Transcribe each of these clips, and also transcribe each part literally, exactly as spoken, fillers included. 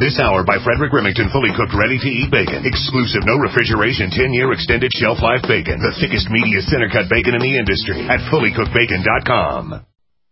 This hour by Frederick Remington, fully cooked, ready-to-eat bacon. Exclusive, no refrigeration, ten-year extended shelf life bacon. The thickest, meatiest center-cut bacon in the industry at fully cooked bacon dot com.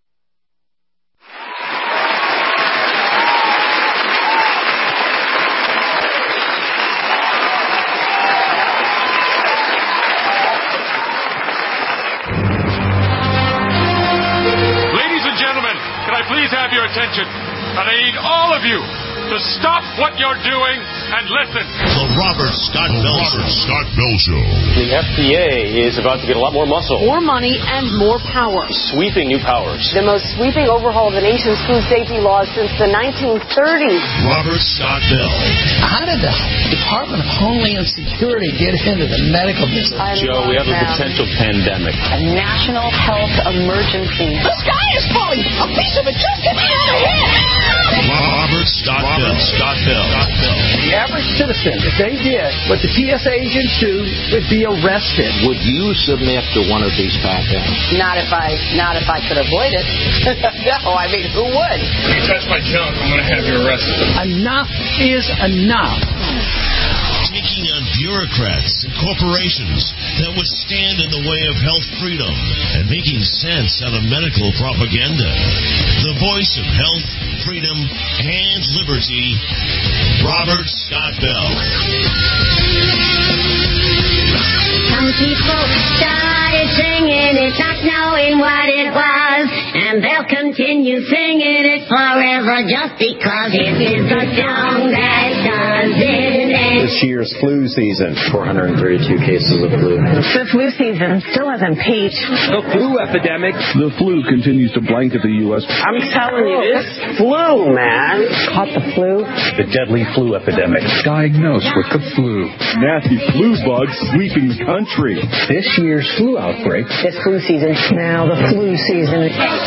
Please have your attention, and I need all of you to stop what you're doing and listen. The Robert Scott Bell Show. Scott Bell Show. The F D A is about to get a lot more muscle. More money and more power. Sweeping new powers. The most sweeping overhaul of the nation's food safety laws since the nineteen thirties. Robert Scott Bell. How did the Department of Homeland Security get into the medical business? Joe, we have a potential pandemic. A national health emergency. The sky is falling. A piece of it just hit me in the head. Robert Scott Bell. Robert Scott Bell. The average citizen, if they did what the T S A agents do, would be arrested. Would you submit to one of these pat-downs? Not if I, not if I could avoid it. No, I mean, who would? If you touch my junk, I'm going to have you arrested. Enough is enough. Taking on bureaucrats and corporations that would stand in the way of health freedom and making sense out of medical propaganda. The voice of health, freedom, and liberty, Robert Scott Bell. Some people started singing it, not knowing what it was, and they'll continue singing it forever just because it is the song that does it. This year's flu season, four hundred thirty-two cases of flu. The flu season still hasn't peaked. The flu epidemic. The flu continues to blanket the U S I'm telling you, this flu, man. Caught the flu. The deadly flu epidemic. diagnosed with the flu. Nasty flu bugs sweeping the country. This year's flu outbreak. This flu season. Now the flu season.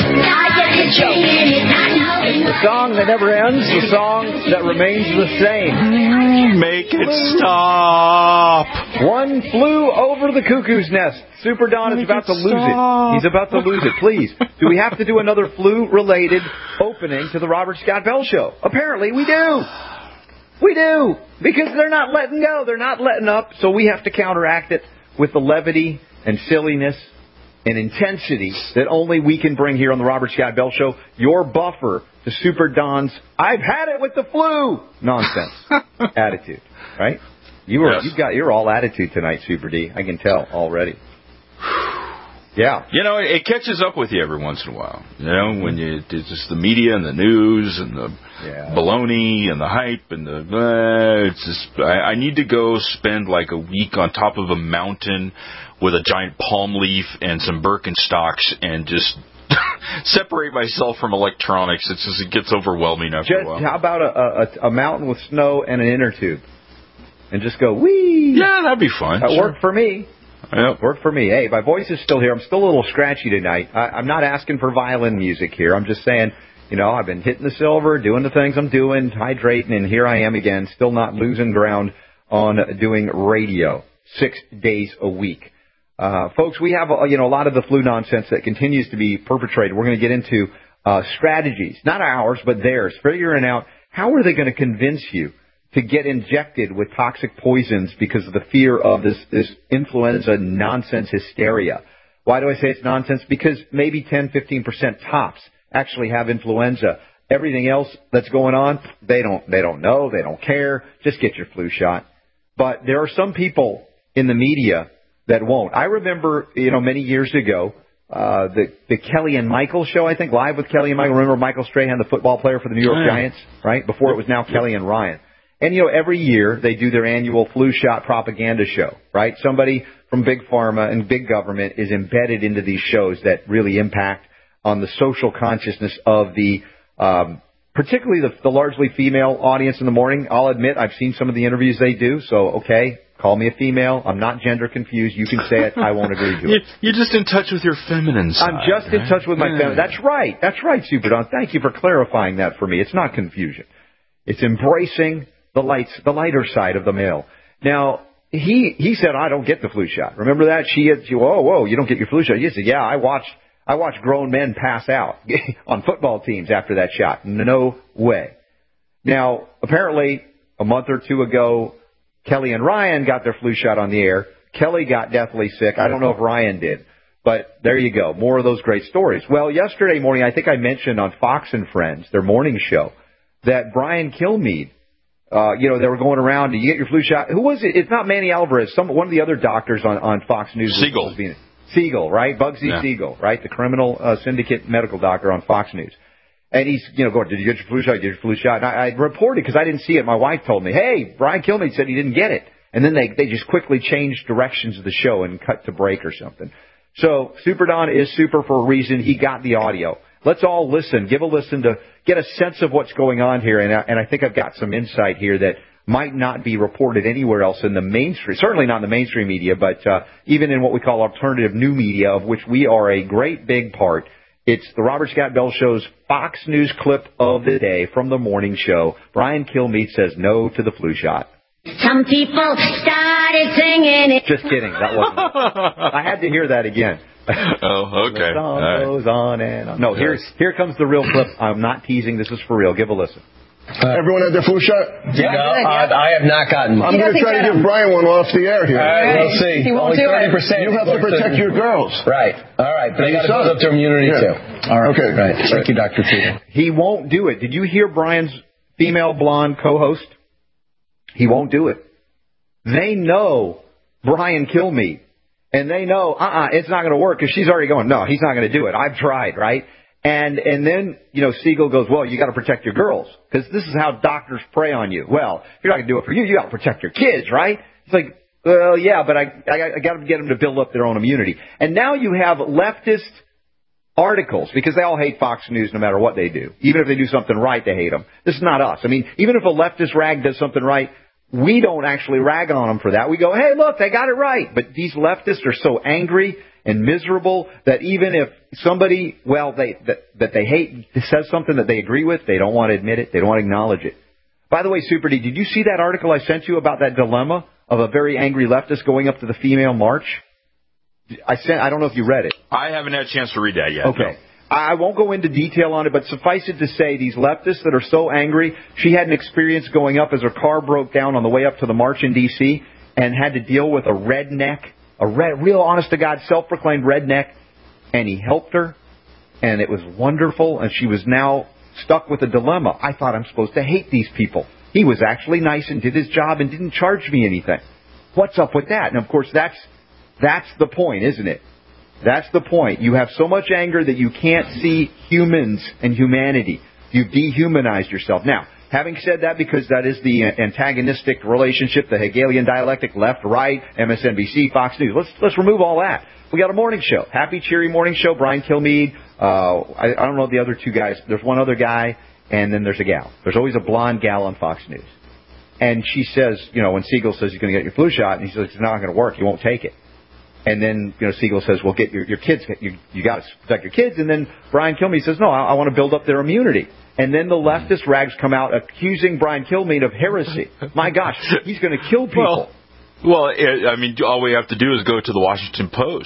The song that never ends, the song that remains the same. Make it stop. One flew over the cuckoo's nest. Super Don is about to lose it. He's about to lose it. Please, do we have to do another flu-related opening to the Robert Scott Bell Show? Apparently we do. We do. Because they're not letting go. They're not letting up. So we have to counteract it with the levity and silliness and intensity that only we can bring here on the Robert Scott Bell Show. Your buffer to Super Don's "I've had it with the flu" nonsense attitude, right? You were, yes. You've got, you're all attitude tonight, Super D. I can tell already. Yeah. You know, it catches up with you every once in a while. You know, when you, it's just the media and the news and the yeah. baloney and the hype and the, uh, it's just, I, I need to go spend like a week on top of a mountain with a giant palm leaf and some Birkenstocks and just separate myself from electronics. It's just, it gets overwhelming after just, a while. How about a, a, a mountain with snow and an inner tube? And just go, whee! Yeah, that'd be fun. That sure. worked for me. Yep. Worked for me. Hey, my voice is still here. I'm still a little scratchy tonight. I, I'm not asking for violin music here. I'm just saying, you know, I've been hitting the silver, doing the things I'm doing, hydrating, and here I am again, still not losing ground on doing radio six days a week. Uh, folks, we have, uh, you know, a lot of the flu nonsense that continues to be perpetrated. We're going to get into uh, strategies, not ours, but theirs, figuring out how are they going to convince you to get injected with toxic poisons because of the fear of this, this influenza nonsense hysteria. Why do I say it's nonsense? Because maybe ten, fifteen percent tops actually have influenza. Everything else that's going on, they don't, they don't know, they don't care. Just get your flu shot. But there are some people in the media that won't. I remember, you know, many years ago, uh, the, the Kelly and Michael show, I think, Live with Kelly and Michael. Remember Michael Strahan, the football player for the New York oh, yeah. Giants, right? Before it was now Kelly and Ryan. And, you know, every year they do their annual flu shot propaganda show, right? Somebody from Big Pharma and big government is embedded into these shows that really impact on the social consciousness of the, um, particularly the, the largely female audience in the morning. I'll admit I've seen some of the interviews they do, so, okay, call me a female. I'm not gender confused. You can say it. I won't agree to it. You're just in touch with your feminine side. I'm just right? in touch with my yeah. feminine. That's right. That's right, Super Don. Thank you for clarifying that for me. It's not confusion. It's embracing the lights, the lighter side of the male. Now, he he said, I don't get the flu shot. Remember that? She had, she, whoa, whoa, you don't get your flu shot. He said, yeah, I watched, I watched grown men pass out on football teams after that shot. No way. Now, apparently, a month or two ago, Kelly and Ryan got their flu shot on the air. Kelly got deathly sick. I don't know if Ryan did. But there you go. More of those great stories. Well, yesterday morning, I think I mentioned on Fox and Friends, their morning show, that Brian Kilmeade, uh, you know, they were going around, do you get your flu shot? Who was it? It's not Manny Alvarez. Some One of the other doctors on, on Fox News. Siegel. Was being, Siegel, right? Bugsy yeah. Siegel, right? The criminal uh, syndicate medical doctor on Fox News. And he's, you know, going, did you get your flu shot? Did you get your flu shot? And I, I reported because I didn't see it. My wife told me, hey, Brian Kilmeade said he didn't get it. And then they, they just quickly changed directions of the show and cut to break or something. So Super Don is super for a reason. He got the audio. Let's all listen. Give a listen to get a sense of what's going on here. And I, and I think I've got some insight here that might not be reported anywhere else in the mainstream, certainly not in the mainstream media, but uh, even in what we call alternative new media, of which we are a great big part. It's the Robert Scott Bell Show's Fox News clip of the day from the morning show. Brian Kilmeade says no to the flu shot. Some people started singing it. Just kidding. That wasn't it. I had to hear that again. Oh, okay. The song right. goes on and on. No, here's, here comes the real clip. I'm not teasing. This is for real. Give a listen. Uh, Everyone had their flu shot? Yeah, no, I, I have not gotten I'm going to try to give Brian one off the air here. All right, we'll see. Only thirty percent. You have to protect your girls. Right. All right. But they got to build up their immunity, yeah. too. All right. Okay. Right. Thank you, Doctor Tito. He won't do it. Did you hear Brian's female blonde co-host? He won't do it. They know Brian Kilmeade. And they know, uh-uh, it's not going to work because she's already going, no, he's not going to do it. I've tried, right? And and then, you know, Siegel goes, well, you got to protect your girls because this is how doctors prey on you. Well, if you're not going to do it for you, you got to protect your kids, right? It's like, well, yeah, but I I, I got to get them to build up their own immunity. And now you have leftist articles because they all hate Fox News no matter what they do. Even if they do something right, they hate them. This is not us. I mean, even if a leftist rag does something right, we don't actually rag on them for that. We go, hey, look, they got it right. But these leftists are so angry and miserable that even if somebody, well, they that, that they hate says something that they agree with, they don't want to admit it. They don't want to acknowledge it. By the way, Super D, did you see that article I sent you about that dilemma of a very angry leftist going up to the female march? I sent. I don't know if you read it. I haven't had a chance to read that yet. Okay. No. I won't go into detail on it, but suffice it to say, these leftists that are so angry, she had an experience going up as her car broke down on the way up to the march in D C and had to deal with a redneck, a red, real honest-to-God, self-proclaimed redneck, and he helped her, and it was wonderful, and she was now stuck with a dilemma. I thought I'm supposed to hate these people. He was actually nice and did his job and didn't charge me anything. What's up with that? And, of course, that's that's the point, isn't it? That's the point. You have so much anger that you can't see humans and humanity. You've dehumanized yourself. Now, having said that, because that is the antagonistic relationship, the Hegelian dialectic, left, right, M S N B C, Fox News, let's let's remove all that. We got a morning show, happy, cheery morning show. Brian Kilmeade. Uh, I, I don't know the other two guys. There's one other guy, and then there's a gal. There's always a blonde gal on Fox News. And she says, you know, when Siegel says he's going to get your flu shot, and he says it's not going to work, you won't take it. And then, you know, Siegel says, well, get your, your kids, you, you got to protect your kids. And then Brian Kilmeade says, no, I, I want to build up their immunity. And then the leftist rags come out accusing Brian Kilmeade of heresy. My gosh, he's going to kill people. Well, well, I mean, all we have to do is go to the Washington Post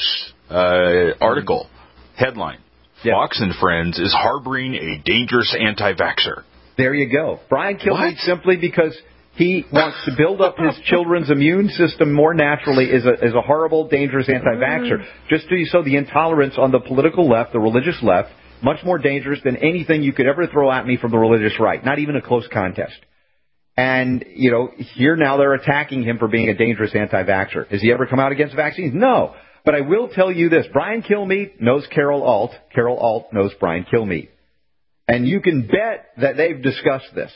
uh, article. Mm-hmm. Headline, yeah. Fox and Friends is harboring a dangerous anti-vaxxer. There you go. Brian Kilmeade, simply because he wants to build up his children's immune system more naturally, is a, is a horrible, dangerous anti-vaxxer. Just so you saw the intolerance on the political left, the religious left, much more dangerous than anything you could ever throw at me from the religious right, not even a close contest. And, you know, here now they're attacking him for being a dangerous anti-vaxxer. Has he ever come out against vaccines? No. But I will tell you this. Brian Kilmeade knows Carol Alt. Carol Alt knows Brian Kilmeade. And you can bet that they've discussed this.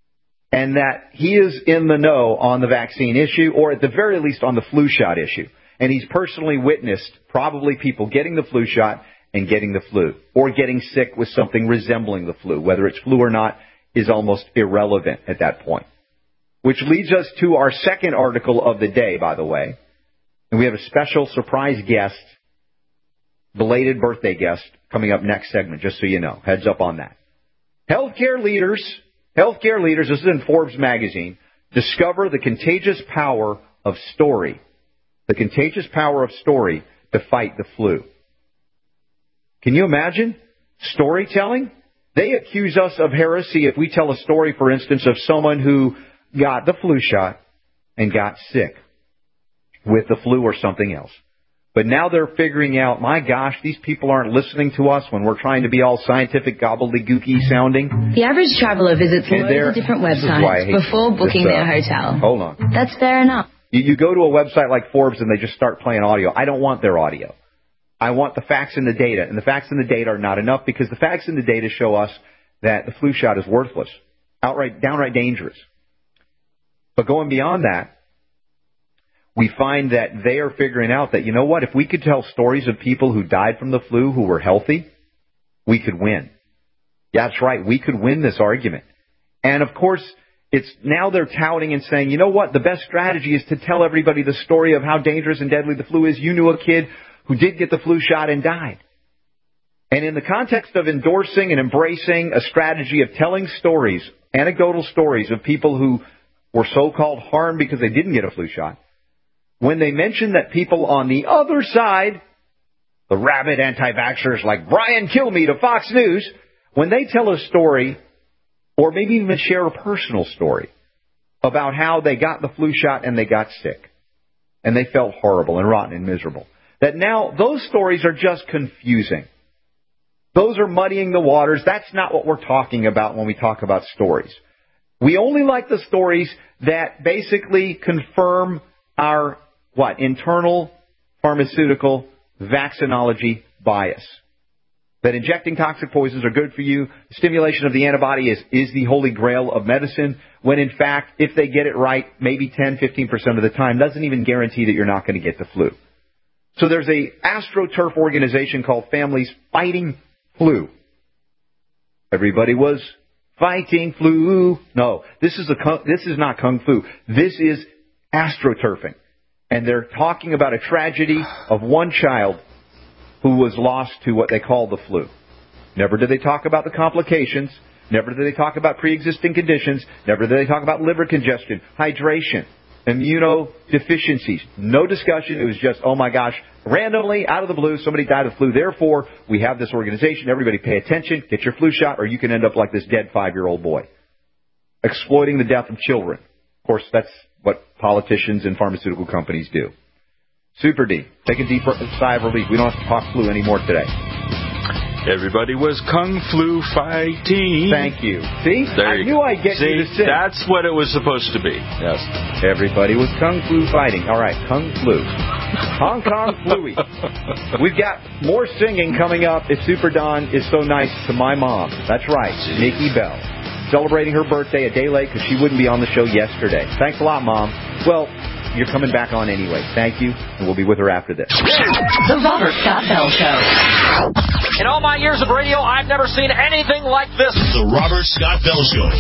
And that he is in the know on the vaccine issue, or at the very least on the flu shot issue. And he's personally witnessed probably people getting the flu shot and getting the flu, or getting sick with something resembling the flu. Whether it's flu or not is almost irrelevant at that point. Which leads us to our second article of the day, by the way. And we have a special surprise guest, belated birthday guest, coming up next segment, just so you know. Heads up on that. Healthcare leaders... Healthcare leaders, this is in Forbes magazine, discover the contagious power of story. The contagious power of story to fight the flu. Can you imagine? Storytelling? They accuse us of heresy if we tell a story, for instance, of someone who got the flu shot and got sick with the flu or something else. But now they're figuring out, my gosh, these people aren't listening to us when we're trying to be all scientific gobbledygooky sounding. The average traveler visits loads of different websites before booking their hotel. Hold on. That's fair enough. You, you go to a website like Forbes and they just start playing audio. I don't want their audio. I want the facts and the data. And the facts and the data are not enough because the facts and the data show us that the flu shot is worthless, outright, downright dangerous. But going beyond that, we find that they are figuring out that, you know what, if we could tell stories of people who died from the flu who were healthy, we could win. Yeah, that's right. We could win this argument. And, of course, it's now they're touting and saying, you know what, the best strategy is to tell everybody the story of how dangerous and deadly the flu is. You knew a kid who did get the flu shot and died. And in the context of endorsing and embracing a strategy of telling stories, anecdotal stories of people who were so-called harmed because they didn't get a flu shot, when they mention that people on the other side, the rabid anti-vaxxers like Brian Kilmeade of Fox News, when they tell a story, or maybe even share a personal story, about how they got the flu shot and they got sick, and they felt horrible and rotten and miserable, that now those stories are just confusing. Those are muddying the waters. That's not what we're talking about when we talk about stories. We only like the stories that basically confirm our, what, internal pharmaceutical vaccinology bias. That injecting toxic poisons are good for you. The stimulation of the antibody is, is the holy grail of medicine, when in fact, if they get it right, maybe ten, fifteen percent of the time, doesn't even guarantee that you're not going to get the flu. So there's a AstroTurf organization called Families Fighting Flu. Everybody was fighting flu. No, this is a this is not kung fu. This is astroturfing. And they're talking about a tragedy of one child who was lost to what they call the flu. Never did they talk about the complications. Never did they talk about pre-existing conditions. Never did they talk about liver congestion, hydration, immunodeficiencies. No discussion. It was just, oh my gosh, randomly, out of the blue, somebody died of flu. Therefore, we have this organization. Everybody pay attention. Get your flu shot, or you can end up like this dead five-year-old boy. Exploiting the death of children. Of course, that's what politicians and pharmaceutical companies do. Super D, take a deep sigh of relief. We don't have to talk flu anymore today. Everybody was kung flu fighting. Thank you. See? There I you knew go. I'd get See, you to sing. That's what it was supposed to be. Yes. Everybody was kung flu fighting. All right, kung flu. Hong Kong Fluey. We've got more singing coming up if Super Don is so nice to my mom. That's right, Nikki Bell. Celebrating her birthday a day late because she wouldn't be on the show yesterday. Thanks a lot, Mom. Well, you're coming back on anyway. Thank you, and we'll be with her after this. The Robert Scott Bell Show. In all my years of radio, I've never seen anything like this. The Robert Scott Bell Show.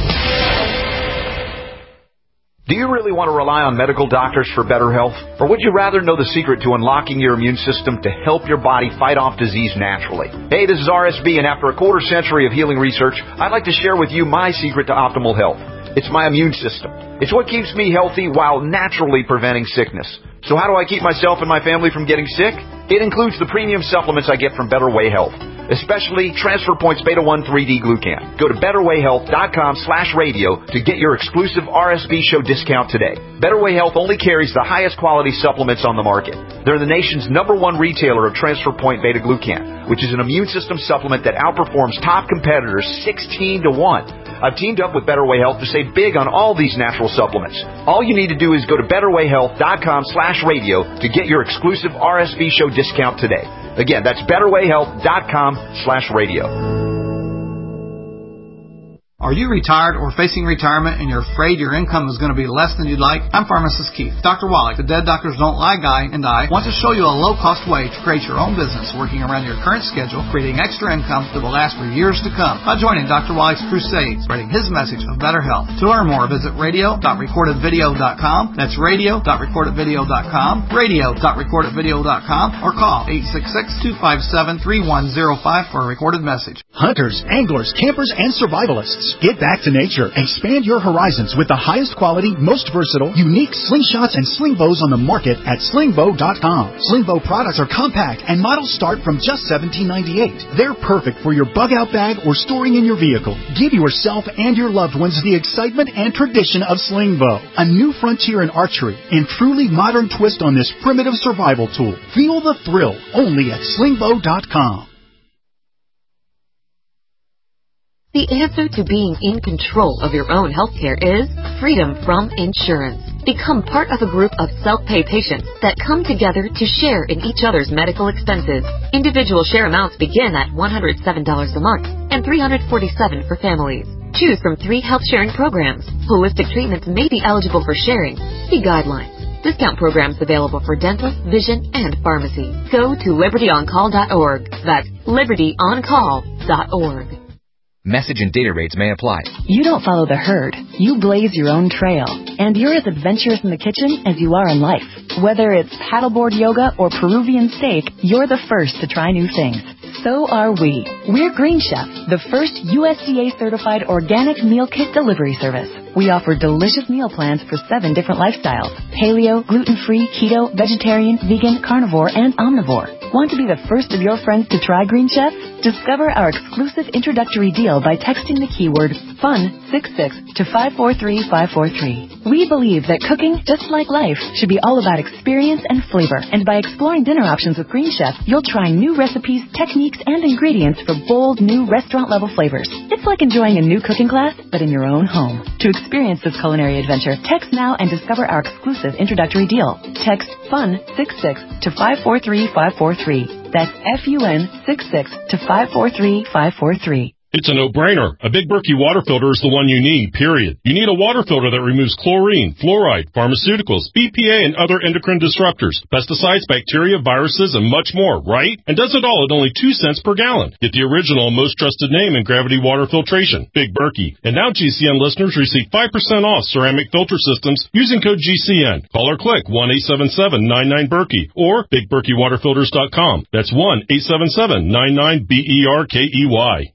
Do you really want to rely on medical doctors for better health? Or would you rather know the secret to unlocking your immune system to help your body fight off disease naturally? Hey, this is R S B, and after a quarter century of healing research, I'd like to share with you my secret to optimal health. It's my immune system. It's what keeps me healthy while naturally preventing sickness. So how do I keep myself and my family from getting sick? It includes the premium supplements I get from Better Way Health, especially Transfer Points Beta one three D Glucan. Go to betterwayhealth.com slash radio to get your exclusive R S B show discount today. Better Way Health only carries the highest quality supplements on the market. They're the nation's number one retailer of Transfer Point Beta Glucan, which is an immune system supplement that outperforms top competitors sixteen to one. I've teamed up with Better Way Health to save big on all these natural supplements. All you need to do is go to betterwayhealth.com slash radio to get your exclusive R S B show discount today. Again, that's betterwayhealth.com slash radio. Are you retired or facing retirement and you're afraid your income is going to be less than you'd like? I'm Pharmacist Keith. Doctor Wallach, the Dead Doctors Don't Lie guy, and I want to show you a low-cost way to create your own business working around your current schedule, creating extra income that will last for years to come by joining Doctor Wallach's crusade, spreading his message of better health. To learn more, visit radio dot recorded video dot com. That's radio dot recorded video dot com, radio dot recorded video dot com, or call eight six six, two five seven, three one zero five for a recorded message. Hunters, anglers, campers, and survivalists. Get back to nature. Expand your horizons with the highest quality, most versatile, unique slingshots and sling bows on the market at sling bow dot com. Sling bow products are compact and models start from just seventeen ninety-eight. They're perfect for your bug-out bag or storing in your vehicle. Give yourself and your loved ones the excitement and tradition of sling bow, a new frontier in archery and truly modern twist on this primitive survival tool. Feel the thrill only at sling bow dot com. The answer to being in control of your own healthcare is freedom from insurance. Become part of a group of self-pay patients that come together to share in each other's medical expenses. Individual share amounts begin at one hundred seven dollars a month and three hundred forty-seven dollars for families. Choose from three health sharing programs. Holistic treatments may be eligible for sharing. See guidelines. Discount programs available for dental, vision, and pharmacy. Go to liberty on call dot org. That's liberty on call dot org. Message and data rates may apply. You don't follow the herd. You blaze your own trail. And you're as adventurous in the kitchen as you are in life. Whether it's paddleboard yoga or Peruvian steak, you're the first to try new things. So are we. We're Green Chef, the first U S D A-certified organic meal kit delivery service. We offer delicious meal plans for seven different lifestyles: paleo, gluten-free, keto, vegetarian, vegan, carnivore, and omnivore. Want to be the first of your friends to try Green Chef? Discover our exclusive introductory deal by texting the keyword FUN sixty-six to five four three five four three. We believe that cooking, just like life, should be all about experience and flavor. And by exploring dinner options with Green Chef, you'll try new recipes, techniques, and ingredients for bold, new restaurant-level flavors. It's like enjoying a new cooking class, but in your own home. To experience this culinary adventure, text now and discover our exclusive introductory deal. Text FUN sixty-six to five four three five four three. That's F U N sixty-six to five four three five four three. It's a no-brainer. A Big Berkey water filter is the one you need, period. You need a water filter that removes chlorine, fluoride, pharmaceuticals, B P A, and other endocrine disruptors, pesticides, bacteria, viruses, and much more, right? And does it all at only two cents per gallon. Get the original, most trusted name in gravity water filtration, Big Berkey. And now G C N listeners receive five percent off ceramic filter systems using code G C N. Call or click one eight seven seven nine nine Berkey or big berkey water filters dot com. That's one eight seven seven nine nine B E R K E Y.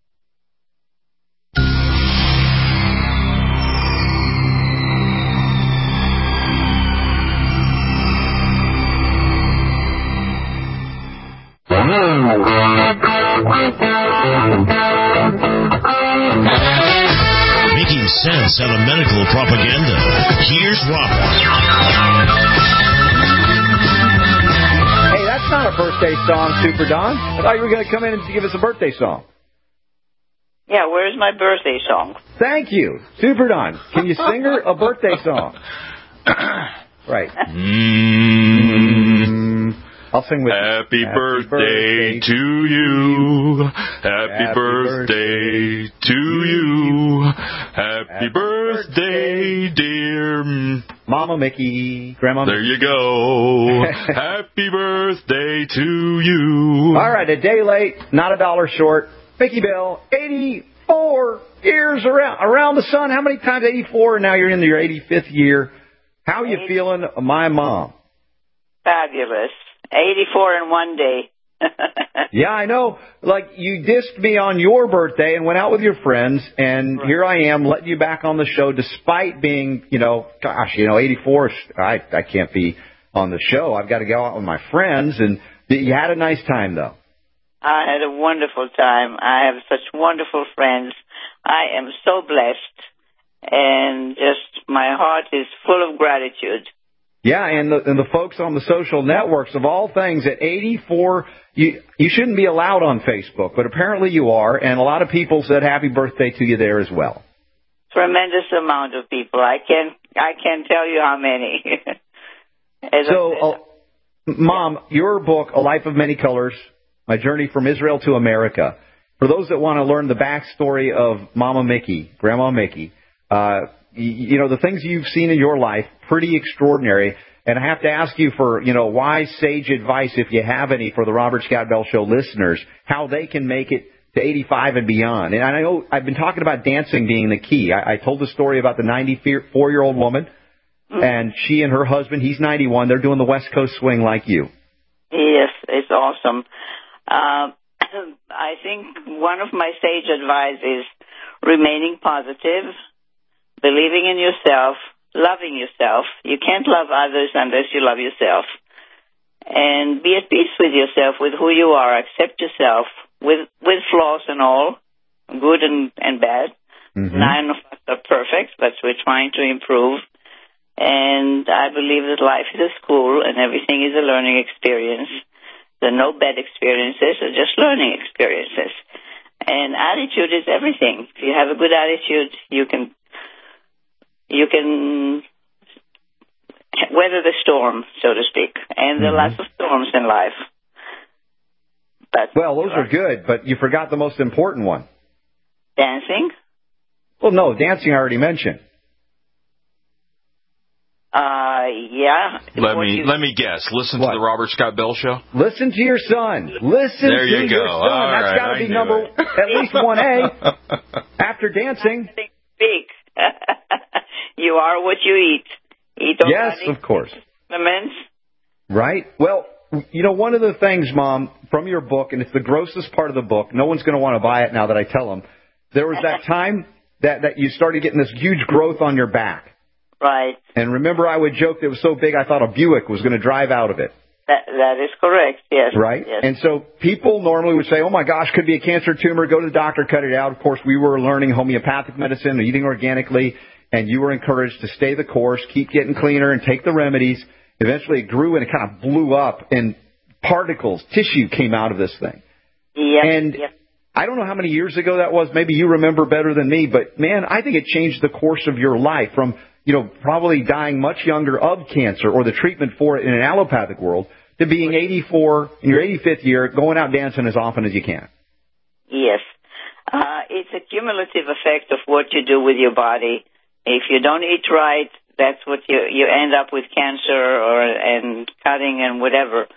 Making sense out of medical propaganda. Here's Robert. Hey, that's not a birthday song, Super Don. I thought you were going to come in and give us a birthday song. Yeah, where's my birthday song? Thank you. Super Don, can you sing her a birthday song? Right. Mm. I'll sing with Happy, you. Happy birthday, birthday to you. Happy, Happy birthday, birthday to you. Happy, Happy birthday, birthday, dear Mama Mickey, Grandma There Mickey. you go. Happy birthday to you. All right, a day late, not a dollar short. Mickey Bell, eighty-four years around around the sun. How many times? eighty-four, and now you're in your eighty-fifth year. How are you eighty feeling, my mom? Fabulous. eighty-four in one day. Yeah, I know. Like, you dissed me on your birthday and went out with your friends, and right. Here I am letting you back on the show despite being, you know, gosh, you know, eighty-four, I, I can't be on the show. I've got to go out with my friends, and you had a nice time, though. I had a wonderful time. I have such wonderful friends. I am so blessed, and just my heart is full of gratitude. Yeah, and the, and the folks on the social networks, of all things, at eighty-four, you you shouldn't be allowed on Facebook, but apparently you are, and a lot of people said happy birthday to you there as well. Tremendous amount of people. I can't I can't tell you how many. so, uh, Mom, your book, A Life of Many Colors, My Journey from Israel to America. For those that want to learn the backstory of Mama Mickey, Grandma Mickey, uh, you, you know, the things you've seen in your life, pretty extraordinary. And I have to ask you for, you know, wise, sage advice, if you have any, for the Robert Scott Bell Show listeners, how they can make it to eighty-five and beyond. And I know I've been talking about dancing being the key. I, I told the story about the ninety-four-year-old woman, and she and her husband, he's ninety-one, they're doing the West Coast swing like you. Yes, it's awesome. Uh, I think one of my sage advice is remaining positive, believing in yourself, loving yourself. You can't love others unless you love yourself. And be at peace with yourself, with who you are. Accept yourself, with with flaws and all, good and, and bad. Mm-hmm. None of us are perfect, but we're trying to improve. And I believe that life is a school and everything is a learning experience. There are no bad experiences, they're just learning experiences. And attitude is everything. If you have a good attitude, you can you can weather the storm, so to speak. And there are mm-hmm. lots of storms in life. But well, those are good, but you forgot the most important one. Dancing? Well, no, dancing I already mentioned. Uh, yeah. Let what me you... let me guess. Listen what? to the Robert Scott Bell Show. Listen to your son. Listen there you to go. your son. All That's right, got to I be number it. at least one A. After dancing. Speak. You are what you eat. Eat yes, of course. Supplements. Right. Well, you know, one of the things, Mom, from your book, and it's the grossest part of the book. No one's going to want to buy it now that I tell them. There was that time that that you started getting this huge growth on your back. Right. And remember, I would joke that it was so big I thought a Buick was going to drive out of it. That, that is correct, yes. Right? Yes. And so people normally would say, oh, my gosh, could be a cancer tumor. Go to the doctor, cut it out. Of course, we were learning homeopathic medicine, eating organically, and you were encouraged to stay the course, keep getting cleaner, and take the remedies. Eventually it grew and it kind of blew up, and particles, tissue came out of this thing. Yep. And yep. I don't know how many years ago that was. Maybe you remember better than me. But, man, I think it changed the course of your life from, you know, probably dying much younger of cancer or the treatment for it in an allopathic world to being eighty-four, in your eighty-fifth year, going out dancing as often as you can. Yes. Uh, it's a cumulative effect of what you do with your body. If you don't eat right, that's what you, you end up with cancer or and cutting and whatever.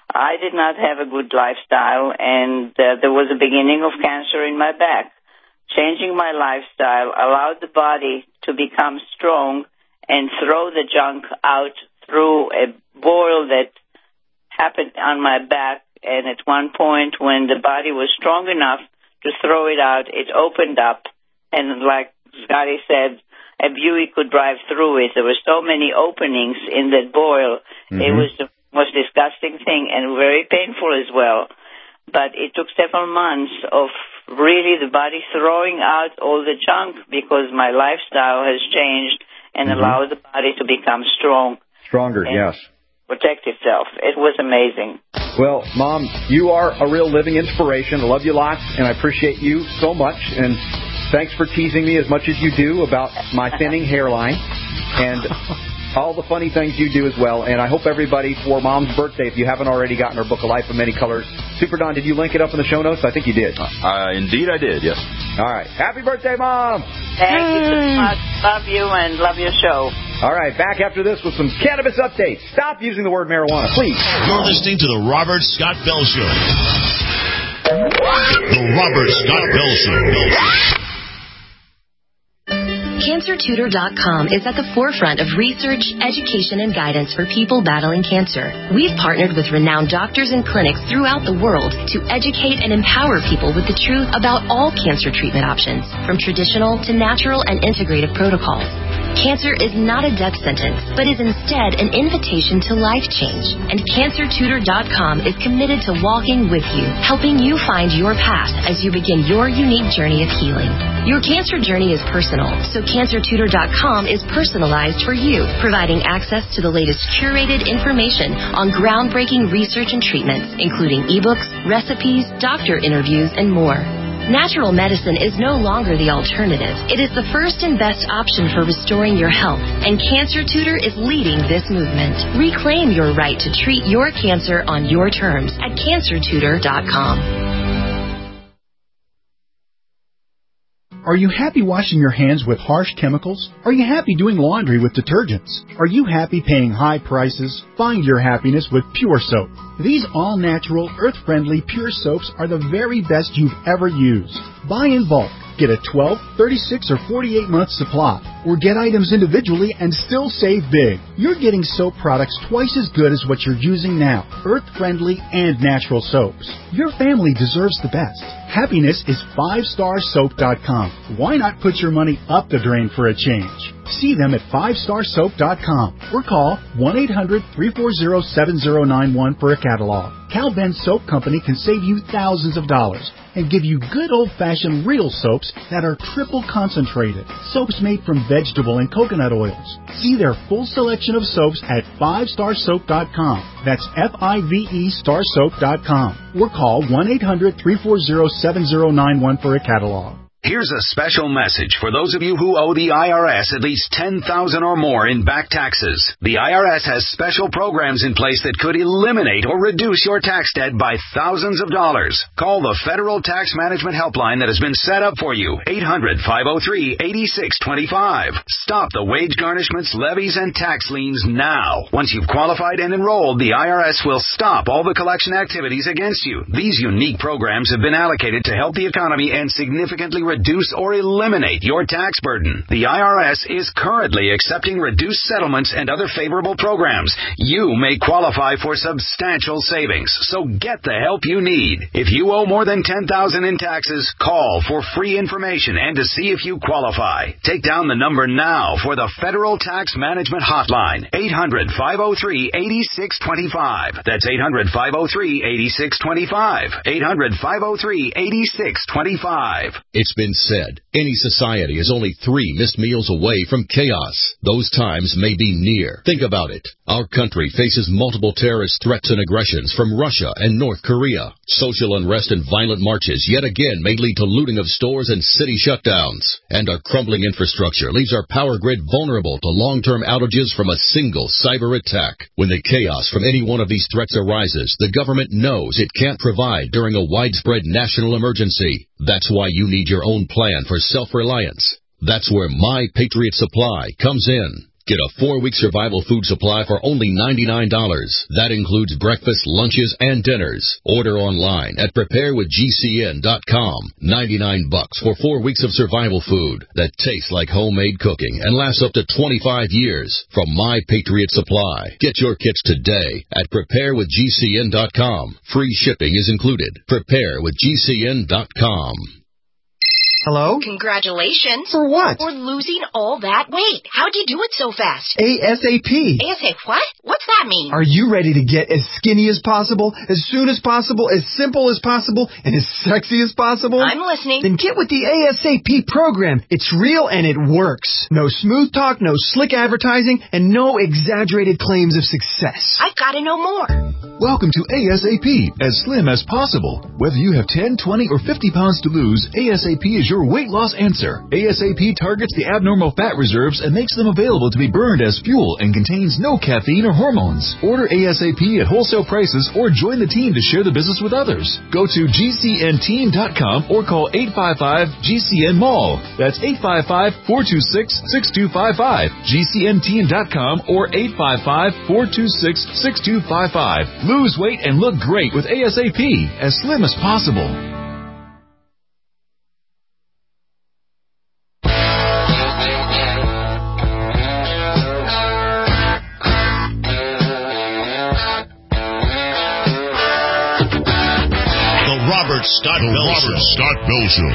I did not have a good lifestyle, and uh, there was a beginning of cancer in my back. Changing my lifestyle allowed the body to become strong and throw the junk out through a boil that happened on my back. And at one point, when the body was strong enough to throw it out, it opened up. And like Scotty said, a Buick could drive through it. There were so many openings in that boil. Mm-hmm. It was the most disgusting thing and very painful as well. But it took several months of really the body throwing out all the junk because my lifestyle has changed and mm-hmm. allowed the body to become strong. Stronger, yes. Protect itself. It was amazing. Well, Mom, you are a real living inspiration. I love you lots, and I appreciate you so much. And thanks for teasing me as much as you do about my thinning hairline and all the funny things you do as well. And I hope everybody, for Mom's birthday, if you haven't already gotten her book, A Life of Many Colors. Super Don, did you link it up in the show notes? I think you did. Uh, indeed I did, yes. All right. Happy birthday, Mom! Thank you so much. Love you and love your show. All right, back after this with some cannabis updates. Stop using the word marijuana, please. You're listening to the Robert Scott Bell Show. The Robert Scott Bell Show. Cancer Tutor dot com is at the forefront of research, education, and guidance for people battling cancer. We've partnered with renowned doctors and clinics throughout the world to educate and empower people with the truth about all cancer treatment options, from traditional to natural and integrative protocols. Cancer is not a death sentence, but is instead an invitation to life change. And Cancer Tutor dot com is committed to walking with you, helping you find your path as you begin your unique journey of healing. Your cancer journey is personal, so Cancer Tutor dot com is personalized for you, providing access to the latest curated information on groundbreaking research and treatments, including ebooks, recipes, doctor interviews, and more. Natural medicine is no longer the alternative. It is the first and best option for restoring your health, and Cancer Tutor is leading this movement. Reclaim your right to treat your cancer on your terms at Cancer Tutor dot com. Are you happy washing your hands with harsh chemicals? Are you happy doing laundry with detergents? Are you happy paying high prices? Find your happiness with Pure Soap. These all-natural, earth-friendly Pure Soaps are the very best you've ever used. Buy in bulk. Get a twelve, thirty-six, or forty-eight month supply, or get items individually and still save big. You're getting soap products twice as good as what you're using now, earth-friendly and natural soaps. Your family deserves the best. Happiness is five star soap dot com. Why not put your money up the drain for a change? See them at five star soap dot com or call one eight hundred, three four zero, seven zero nine one for a catalog. Cal Ben Soap Company can save you thousands of dollars and give you good old-fashioned real soaps that are triple concentrated. Soaps made from vegetable and coconut oils. See their full selection of soaps at five star soap dot com. That's F I V E star soap dot com. Or call one eight hundred, three four zero, seven zero nine one for a catalog. Here's a special message for those of you who owe the I R S at least ten thousand dollars or more in back taxes. The I R S has special programs in place that could eliminate or reduce your tax debt by thousands of dollars. Call the Federal Tax Management Helpline that has been set up for you, eight hundred, five oh three, eight six two five. Stop the wage garnishments, levies, and tax liens now. Once you've qualified and enrolled, the I R S will stop all the collection activities against you. These unique programs have been allocated to help the economy and significantly reduce or eliminate your tax burden. The I R S is currently accepting reduced settlements and other favorable programs. You may qualify for substantial savings, so get the help you need. If you owe more than ten thousand dollars in taxes, call for free information and to see if you qualify. Take down the number now for the Federal Tax Management Hotline, eight hundred, five oh three, eight six two five. That's eight hundred, five oh three, eight six two five. eight hundred, five oh three, eight six two five. It's been said, any society is only three missed meals away from chaos. Those times may be near. Think about it. Our country faces multiple terrorist threats and aggressions from Russia and North Korea. Social unrest and violent marches yet again may lead to looting of stores and city shutdowns. And our crumbling infrastructure leaves our power grid vulnerable to long-term outages from a single cyber attack. When the chaos from any one of these threats arises, the government knows it can't provide during a widespread national emergency. That's why you need your own plan for self-reliance. That's where My Patriot Supply comes in. Get a four-week survival food supply for only ninety-nine dollars. That includes breakfast, lunches, and dinners. Order online at prepare with G C N dot com. ninety-nine bucks for four weeks of survival food that tastes like homemade cooking and lasts up to twenty-five years from My Patriot Supply. Get your kits today at prepare with G C N dot com. Free shipping is included. prepare with G C N dot com. Hello? Congratulations. For what? For losing all that weight. How'd you do it so fast? ASAP. ASAP what? What's that mean? Are you ready to get as skinny as possible, as soon as possible, as simple as possible, and as sexy as possible? I'm listening. Then get with the ASAP program. It's real and it works. No smooth talk, no slick advertising, and no exaggerated claims of success. I've got to know more. Welcome to ASAP, as slim as possible. Whether you have ten, twenty, or fifty pounds to lose, ASAP is your weight loss answer. ASAP targets the abnormal fat reserves and makes them available to be burned as fuel and contains no caffeine or hormones. Order ASAP at wholesale prices or join the team to share the business with others. Go to G C N team dot com or call eight five five G C N mall. That's eight five five, four two six, six two five five. G C N team dot com or eight five five, four two six, six two five five. Lose weight and look great with ASAP, as slim as possible. Robert Scott Bell Show. Robert Scott Bell Show.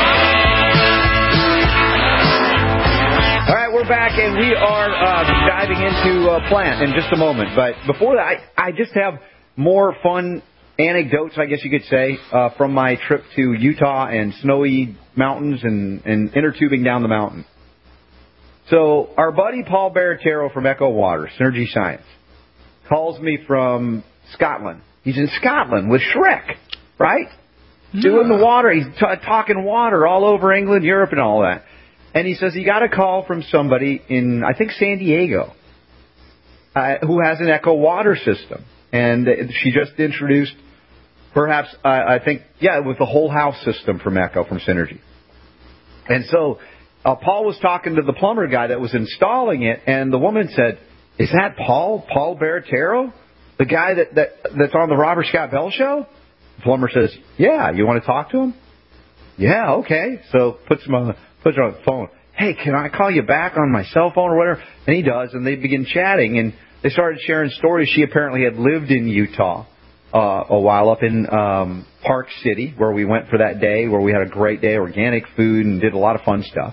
All right, we're back, and we are uh, diving into uh, plant in just a moment. But before that, I, I just have more fun anecdotes, I guess you could say, uh, from my trip to Utah and snowy mountains and, and inner tubing down the mountain. So our buddy Paul Baratero from Echo Water, Synergy Science, calls me from Scotland. He's in Scotland with Shrek. Right? Yeah. Doing the water. He's t- talking water all over England, Europe, and all that. And he says he got a call from somebody in, I think, San Diego, uh, who has an Echo Water system. And she just introduced, perhaps, uh, I think, yeah, with the whole house system from Echo, from Synergy. And so uh, Paul was talking to the plumber guy that was installing it, and the woman said, "Is that Paul, Paul Baratero, the guy that, that that's on the Robert Scott Bell Show?" The plumber says, "Yeah, you want to talk to him?" yeah, okay. So puts him on the, puts her on the phone. Hey, can I call you back on my cell phone or whatever? And he does, and they begin chatting, and they started sharing stories. She apparently had lived in Utah uh, a while, up in um, Park City, where we went for that day, where we had a great day, organic food, and did a lot of fun stuff.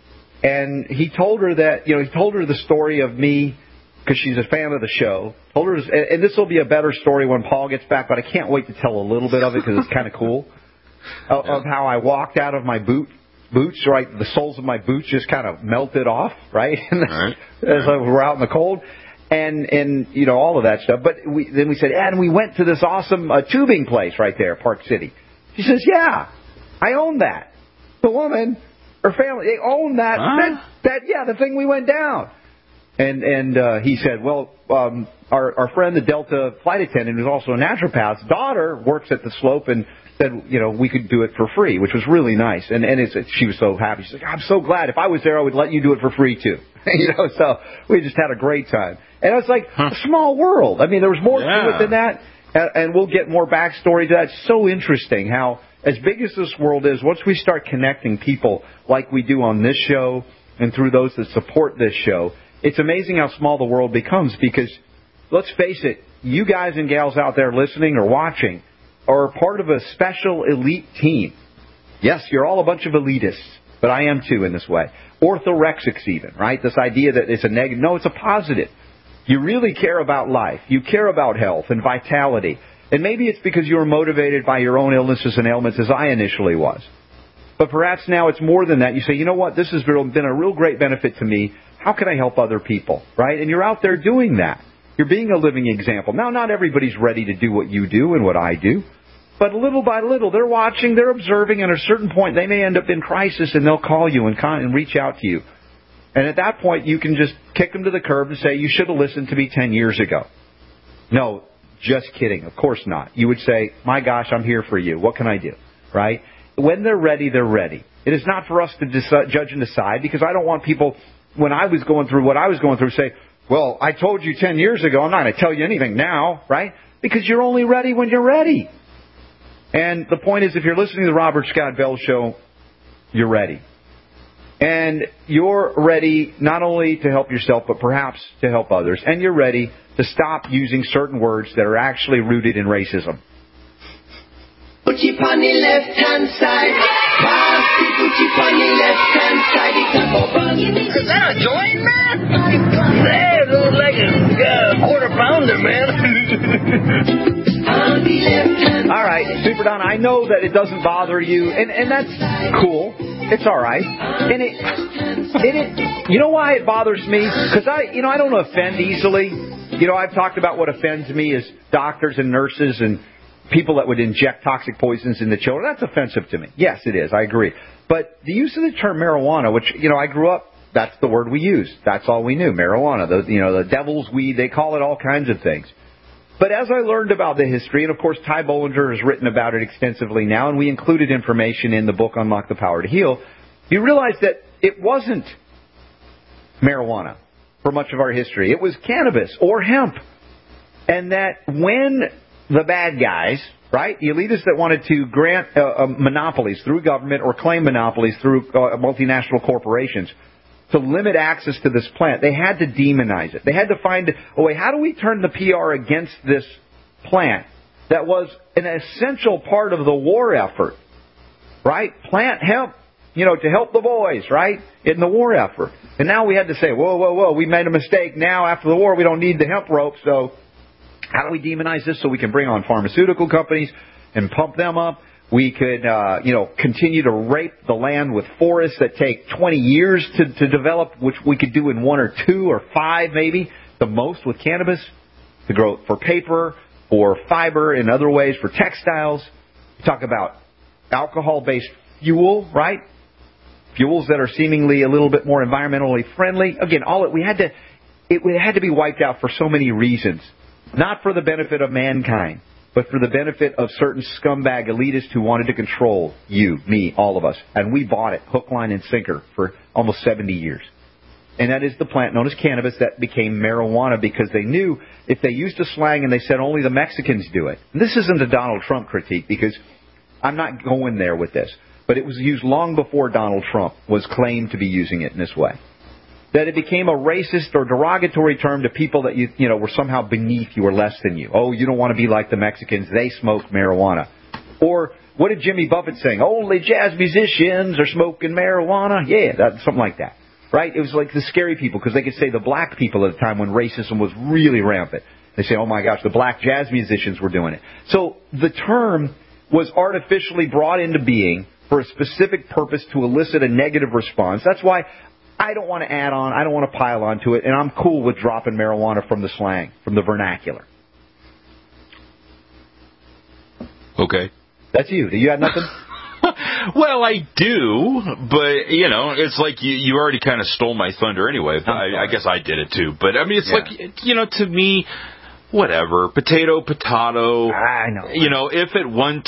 And he told her that, you know, he told her the story of me, because she's a fan of the show. Told her, and this will be a better story when Paul gets back, but I can't wait to tell a little bit of it because it's kind of cool, of, of how I walked out of my boot. Boots, right? The soles of my boots just kind of melted off, right? right. As we were out in the cold, and and you know all of that stuff. But we, then we said, and we went to this awesome uh, tubing place right there, Park City. She says, yeah, I own that. The woman, her family, they own that. Huh? That, that yeah, the thing we went down. And and uh, he said, well, um, our our friend, the Delta flight attendant, who's also a naturopath's daughter, works at the slope and said, you know, we could do it for free, which was really nice. And and it's, she was so happy. She's like, I'm so glad. If I was there, I would let you do it for free, too. you know, so we just had a great time. And it was like huh. a small world. I mean, there was more yeah. to it than that. And, and we'll get more backstory to that. It's so interesting how, as big as this world is, once we start connecting people like we do on this show and through those that support this show, it's amazing how small the world becomes because, let's face it, you guys and gals out there listening or watching are part of a special elite team. Yes, you're all a bunch of elitists, but I am too in this way. Orthorexics even, right? This idea that it's a negative. No, it's a positive. You really care about life. You care about health and vitality. And maybe it's because you were motivated by your own illnesses and ailments as I initially was. But perhaps now it's more than that. You say, you know what, this has been a real great benefit to me. How can I help other people, right? And you're out there doing that. You're being a living example. Now, not everybody's ready to do what you do and what I do. But little by little, they're watching, they're observing, and at a certain point, they may end up in crisis, and they'll call you and, con- and reach out to you. And at that point, you can just kick them to the curb and say, you should have listened to me ten years ago. No, just kidding. Of course not. You would say, my gosh, I'm here for you. What can I do? Right? When they're ready, they're ready. It is not for us to deci- judge and decide, because I don't want people, when I was going through what I was going through, say, well, I told you ten years ago, I'm not going to tell you anything now, right? Because you're only ready when you're ready. And the point is, if you're listening to the Robert Scott Bell Show, you're ready. And you're ready not only to help yourself, but perhaps to help others. And you're ready to stop using certain words that are actually rooted in racism. Put you on the left-hand side. Put you on the left-hand side. It's a bun. Is that a joint, man? Hey, it looks like a uh, quarter pounder, man. All right, Super Don, I know that it doesn't bother you, and, and that's cool. It's all right. And it, it, it, you know why it bothers me? Because I, you know, I don't offend easily. You know, I've talked about what offends me is doctors and nurses and people that would inject toxic poisons into children. That's offensive to me. Yes, it is. I agree. But the use of the term marijuana, which, you know, I grew up, that's the word we used. That's all we knew, marijuana. The, you know, the devil's weed, they call it all kinds of things. But as I learned about the history, and of course Ty Bollinger has written about it extensively now, and we included information in the book Unlock the Power to Heal, you realize that it wasn't marijuana for much of our history. It was cannabis or hemp. And that when the bad guys, right, the elitists that wanted to grant uh, uh, monopolies through government or claim monopolies through uh, multinational corporations, to limit access to this plant, they had to demonize it. They had to find a way. How do we turn the P R against this plant that was an essential part of the war effort, right? Plant hemp, you know, to help the boys, right, in the war effort. And now we had to say, whoa, whoa, whoa, we made a mistake. Now, after the war, we don't need the hemp rope. So how do we demonize this so we can bring on pharmaceutical companies and pump them up? We could, uh, you know, continue to rape the land with forests that take twenty years to, to develop, which we could do in one or two or five maybe, the most with cannabis, to grow for paper or fiber in other ways for textiles. We talk about alcohol-based fuel, right? Fuels that are seemingly a little bit more environmentally friendly. Again, all it, we had to, it, it had to be wiped out for so many reasons, not for the benefit of mankind, but for the benefit of certain scumbag elitists who wanted to control you, me, all of us. And we bought it, hook, line, and sinker, for almost seventy years. And that is the plant known as cannabis that became marijuana because they knew if they used a slang and they said only the Mexicans do it. And this isn't a Donald Trump critique because I'm not going there with this. but it was used long before Donald Trump was claimed to be using it in this way. That it became a racist or derogatory term to people that you you know were somehow beneath you or less than you. Oh, you don't want to be like the Mexicans. They smoke marijuana. Or what did Jimmy Buffett sing? Only jazz musicians are smoking marijuana. Yeah, that's something like that. Right? It was like the scary people because they could say the black people at the time when racism was really rampant. They say, oh, my gosh, the black jazz musicians were doing it. So the term was artificially brought into being for a specific purpose to elicit a negative response. That's why I don't want to add on. I don't want to pile onto it. And I'm cool with dropping marijuana from the slang, from the vernacular. Okay. That's you. Do you have nothing? Well, I do, but, you know, it's like you, you already kind of stole my thunder anyway. But I, I guess I did it, too. But, I mean, it's yeah. like, you know, to me, whatever. Potato, potato. I know. You know, if at one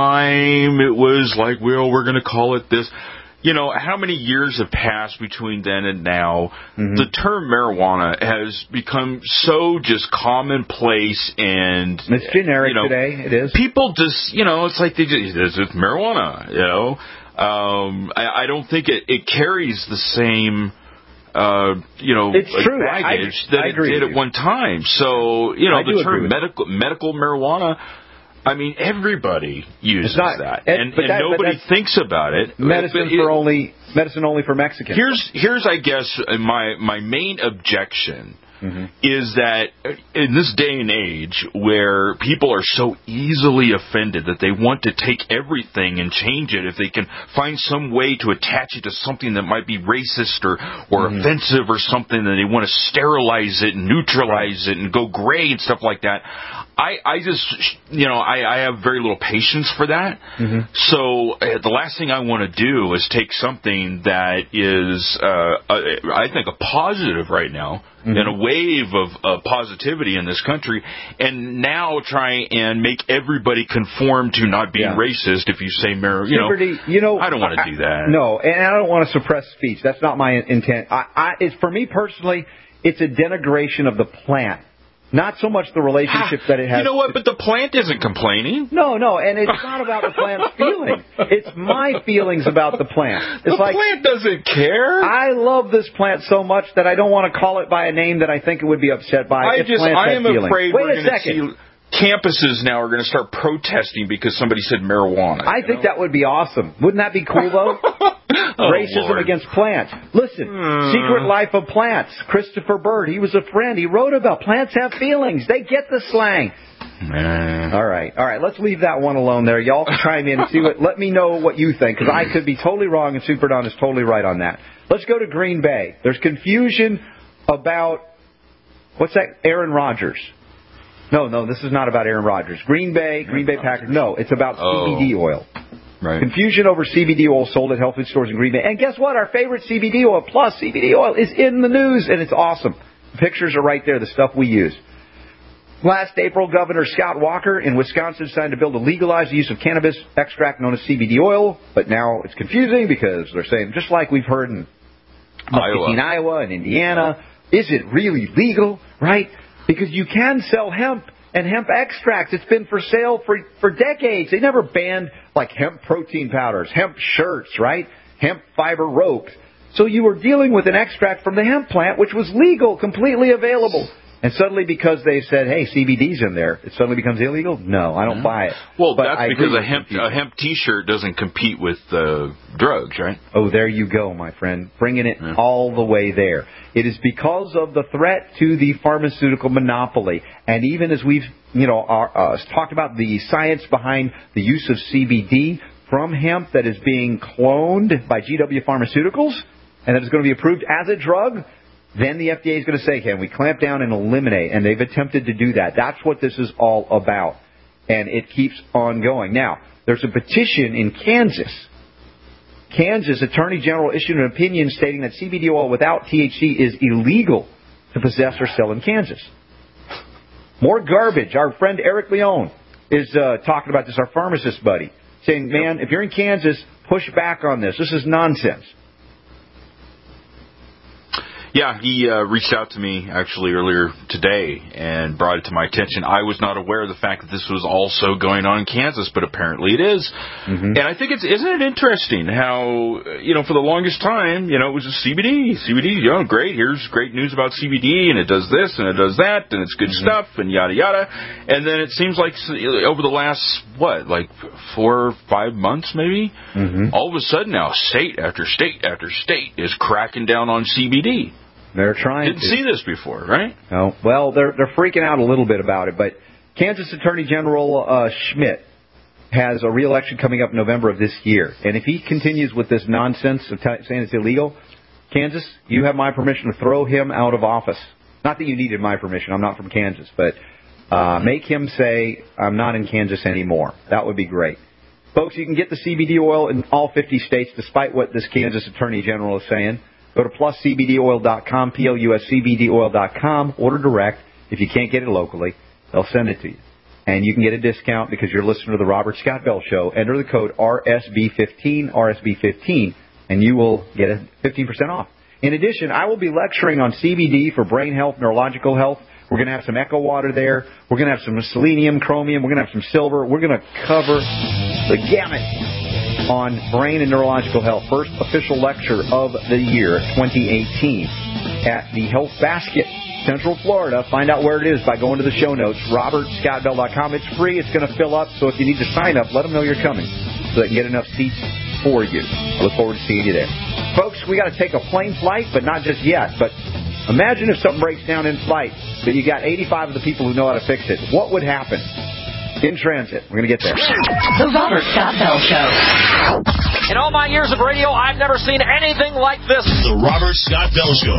time it was like, well, we're going to call it this. You know, how many years have passed between then and now? Mm-hmm. The term marijuana has become so just commonplace and... It's generic you know, today. It is. People just, you know, it's like they just, it's, it's marijuana, you know. Um, I, I don't think it, it carries the same... Uh, you know, it's true. baggage I, that I it did at one time. So, you know, I the term medical medical marijuana, I mean, everybody uses not, that, it, and, but and that, nobody thinks about it. Medicine it, for only medicine only for Mexicans. Here's here's I guess my my main objection. Mm-hmm. Is that in this day and age where people are so easily offended that they want to take everything and change it if they can find some way to attach it to something that might be racist or, or mm-hmm. offensive or something, and they want to sterilize it and neutralize it and go gray and stuff like that. I, I just, you know, I, I have very little patience for that. Mm-hmm. So uh, the last thing I want to do is take something that is, uh, a, I think, a positive right now, mm-hmm. and a wave of uh, positivity in this country, and now try and make everybody conform to not being yeah. racist if you say, mar- you Liberty, know, you know, I don't want to do that. No, and I don't want to suppress speech. That's not my intent. I, I, it's, for me personally, it's a denigration of the plant. Not so much the relationship that it has. You know what? But the plant isn't complaining. No, no, and it's not about the plant's feelings. It's my feelings about the plant. It's the like, plant doesn't care. I love this plant so much that I don't want to call it by a name that I think it would be upset by. I if just, I am feelings. afraid Wait we're a going to second. see campuses now are going to start protesting because somebody said marijuana. I think know? that would be awesome. Wouldn't that be cool, though? Oh, Racism Lord. against plants. Listen, mm. Secret Life of Plants. Christopher Bird, he was a friend. He wrote about plants have feelings. They get the slang. Man. All right, all right. Let's leave that one alone there. Y'all can chime in and see what. Let me know what you think, because I could be totally wrong, and Super Don is totally right on that. Let's go to Green Bay. There's confusion about what's that? Aaron Rodgers. No, no, this is not about Aaron Rodgers. Green Bay, Green Bay Packers. No, it's about oh. C B D oil. Right. Confusion over C B D oil sold at health food stores in Green Bay. And guess what? Our favorite C B D oil, Plus C B D oil, is in the news, and it's awesome. The pictures are right there, the stuff we use. Last April, Governor Scott Walker in Wisconsin signed a bill to legalize the use of cannabis extract known as C B D oil, but now it's confusing because they're saying, just like we've heard in Iowa, in Iowa and Indiana, is it really legal, right? Because you can sell hemp and hemp extracts. It's been for sale for, for decades. They never banned, like, hemp protein powders, hemp shirts, right? Hemp fiber ropes. So you were dealing with an extract from the hemp plant, which was legal, completely available. And suddenly, because they said, hey, C B D's in there, it suddenly becomes illegal? No, I don't mm-hmm. buy it. Well, but that's I because a hemp a hemp T-shirt doesn't compete with uh, drugs, right? Oh, there you go, my friend. Bringing it yeah. all the way there. It is because of the threat to the pharmaceutical monopoly. And even as we've, you know, our, uh, talked about the science behind the use of C B D from hemp that is being cloned by G W Pharmaceuticals and that is going to be approved as a drug, then the F D A is going to say, can we clamp down and eliminate? And they've attempted to do that. That's what this is all about. And it keeps on going. Now, there's a petition in Kansas. Kansas Attorney General issued an opinion stating that C B D oil without T H C is illegal to possess or sell in Kansas. More garbage. Our friend Eric Leone is uh, talking about this, our pharmacist buddy, saying, man, if you're in Kansas, push back on this. This is nonsense. Yeah, he uh, reached out to me actually earlier today and brought it to my attention. I was not aware of the fact that this was also going on in Kansas, but apparently it is. Mm-hmm. And I think it's, isn't it interesting how, you know, for the longest time, you know, it was just C B D. C B D, you know, great. Here's great news about C B D, and it does this, and it does that, and it's good mm-hmm. stuff, and yada, yada. And then it seems like over the last, what, like four or five months maybe, mm-hmm. all of a sudden now state after state after state is cracking down on C B D. They're trying Didn't to. see this before, right? No. Well, they're they're freaking out a little bit about it, but Kansas Attorney General uh, Schmidt has a re-election coming up in November of this year, and if he continues with this nonsense of t- saying it's illegal, Kansas, you have my permission to throw him out of office. Not that you needed my permission. I'm not from Kansas, but uh, make him say I'm not in Kansas anymore. That would be great. Folks, you can get the C B D oil in all fifty states, despite what this Kansas Attorney General is saying. Go to plus c b d oil dot com, P L U S C B D oil dot com. Order direct. If you can't get it locally, they'll send it to you. And you can get a discount because you're listening to the Robert Scott Bell Show. Enter the code R S B fifteen, R S B fifteen, and you will get a fifteen percent off. In addition, I will be lecturing on C B D for brain health, neurological health. We're going to have some Echo Water there. We're going to have some selenium, chromium. We're going to have some silver. We're going to cover the gamut on brain and neurological health. First official lecture of the year, twenty eighteen, at the Health Basket, Central Florida. Find out where it is by going to the show notes, robert scott bell dot com. It's free. It's going to fill up, so if you need to sign up, let them know you're coming so they can get enough seats for you. I look forward to seeing you there. Folks, we got to take a plane flight, but not just yet. But imagine if something breaks down in flight, but you got eighty-five of the people who know how to fix it. What would happen? In transit. We're going to get there. The Robert Scott Bell Show. In all my years of radio, I've never seen anything like this. The Robert Scott Bell Show.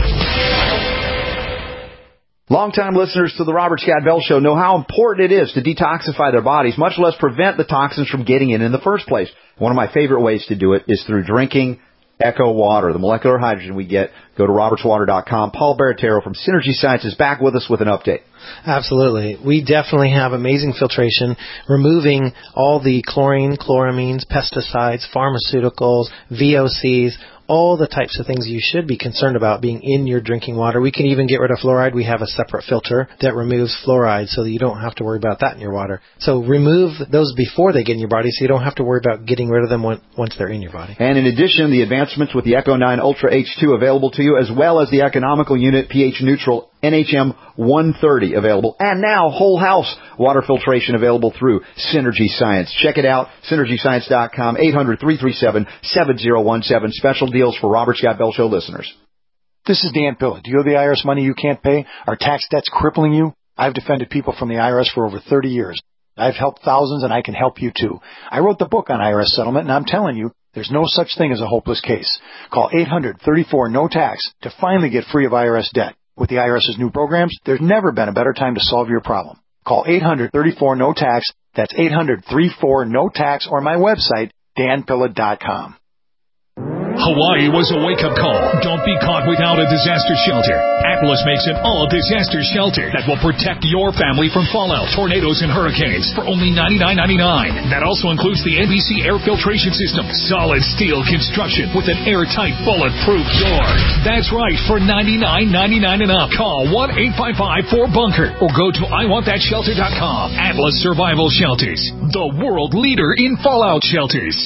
Longtime listeners to the Robert Scott Bell Show know how important it is to detoxify their bodies, much less prevent the toxins from getting in in the first place. One of my favorite ways to do it is through drinking Echo Water, the molecular hydrogen we get. Go to roberts water dot com. Paul Baratero from Synergy Science is back with us with an update. Absolutely. We definitely have amazing filtration, removing all the chlorine, chloramines, pesticides, pharmaceuticals, V O Cs, all the types of things you should be concerned about being in your drinking water. We can even get rid of fluoride. We have a separate filter that removes fluoride so that you don't have to worry about that in your water. So remove those before they get in your body so you don't have to worry about getting rid of them once they're in your body. And in addition, the advancements with the Echo nine Ultra H two available to you, as well as the economical unit pH neutral N H M one thirty available. And now whole house water filtration available through Synergy Science. Check it out, synergy science dot com, eight hundred, three three seven, seven zero one seven. Special deals for Robert Scott Bell Show listeners. This is Dan Pilla. Do you owe the I R S money you can't pay? Are tax debts crippling you? I've defended people from the I R S for over thirty years. I've helped thousands, and I can help you too. I wrote the book on I R S settlement, and I'm telling you, there's no such thing as a hopeless case. Call eight hundred, thirty-four, no tax to finally get free of I R S debt. With the IRS's new programs, there's never been a better time to solve your problem. Call eight hundred, thirty-four, no tax. That's eight hundred, thirty-four, no tax, or my website, dan pilla dot com. Hawaii was a wake-up call. Don't be caught without a disaster shelter. Atlas makes an all-disaster shelter that will protect your family from fallout, tornadoes, and hurricanes for only ninety-nine ninety-nine. That also includes the N B C air filtration system, solid steel construction with an airtight, bulletproof door. That's right, for ninety-nine ninety-nine and up. Call one eight five five, four bunker or go to I want that shelter dot com. Atlas Survival Shelters, the world leader in fallout shelters.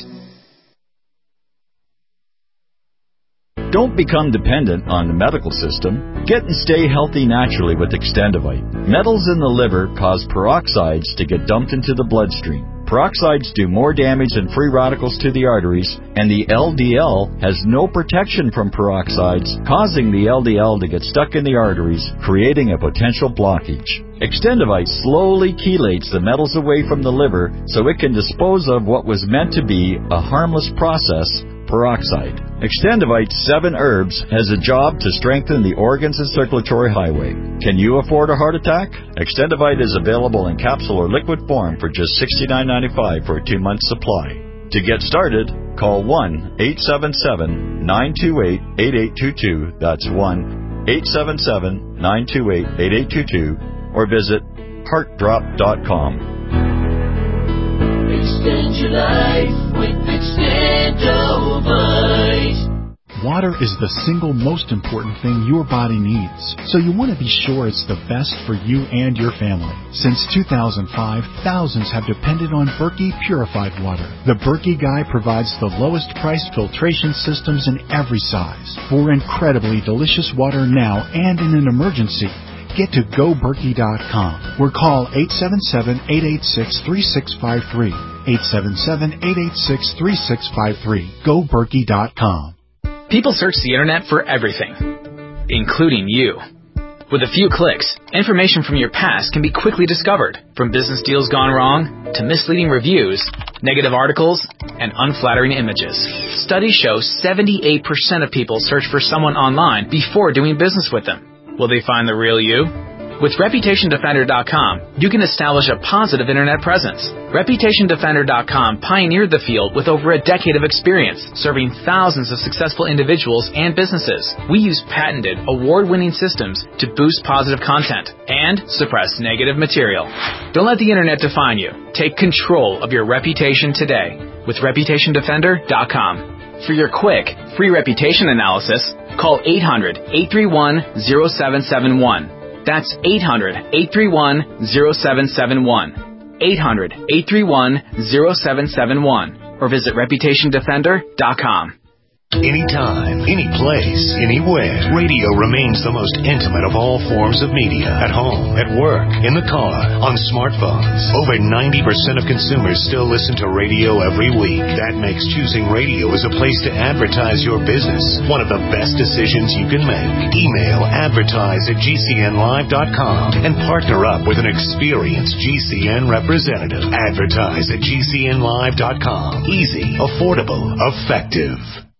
Don't become dependent on the medical system. Get and stay healthy naturally with Extendivite. Metals in the liver cause peroxides to get dumped into the bloodstream. Peroxides do more damage than free radicals to the arteries, and the L D L has no protection from peroxides, causing the L D L to get stuck in the arteries, creating a potential blockage. Extendivite slowly chelates the metals away from the liver so it can dispose of what was meant to be a harmless process, peroxide. Extendivite seven herbs has a job to strengthen the organs and circulatory highway. Can you afford a heart attack? Extendivite is available in capsule or liquid form for just sixty-nine ninety-five for a two-month supply. To get started, call one eight seven seven, nine two eight, eight eight two two. That's one eight seven seven, nine two eight, eight eight two two. Or visit heart drop dot com. Extend your life with Extendivite. Water is the single most important thing your body needs, so you want to be sure it's the best for you and your family. Since two thousand five, thousands have depended on Berkey purified water. The Berkey Guy provides the lowest priced filtration systems in every size for incredibly delicious water now and in an emergency. Get to go berkey dot com or call eight seven seven, eight eight six, three six five three. eight seven seven, eight eight six, three six five three. go berkey dot com. People search the internet for everything, including you. With a few clicks, information from your past can be quickly discovered, from business deals gone wrong to misleading reviews, negative articles, and unflattering images. Studies show seventy-eight percent of people search for someone online before doing business with them. Will they find the real you? With Reputation Defender dot com, you can establish a positive internet presence. Reputation Defender dot com pioneered the field with over a decade of experience, serving thousands of successful individuals and businesses. We use patented, award-winning systems to boost positive content and suppress negative material. Don't let the internet define you. Take control of your reputation today with Reputation Defender dot com. For your quick, free reputation analysis, call eight hundred, eight three one, zero seven seven one. That's eight hundred, eight three one, zero seven seven one. eight hundred, eight three one, zero seven seven one. Or visit Reputation Defender dot com. Anytime, any place, anywhere, radio remains the most intimate of all forms of media. At home, at work, in the car, on smartphones. Over ninety percent of consumers still listen to radio every week. That makes choosing radio as a place to advertise your business one of the best decisions you can make. Email advertise at G C N live dot com and partner up with an experienced G C N representative. Advertise at G C N live dot com. Easy, affordable, effective.